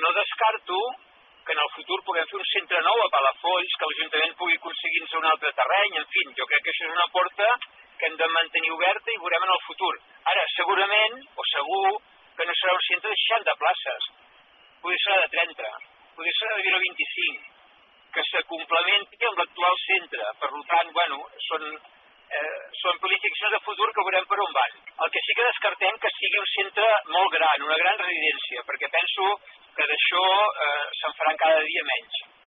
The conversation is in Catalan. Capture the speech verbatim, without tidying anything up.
no descarto que en el futur puguem fer un centre nou a Palafolls, que l'Ajuntament pugui aconseguir-nos un altre terreny, en fi, jo crec que això és una porta que hem de mantenir oberta i veurem en el futur. Ara, segurament, o segur, que no serà un centre de seixanta places, potser serà de trenta, potser serà de vint-i-cinc, que se complementi amb l'actual centre. Per tant, bueno, són, eh, són planificacions de futur que veurem per on van. El que sí que descartem que sigui un centre molt gran, una gran residència, perquè penso que d'això eh, se'n faran cada dia menys.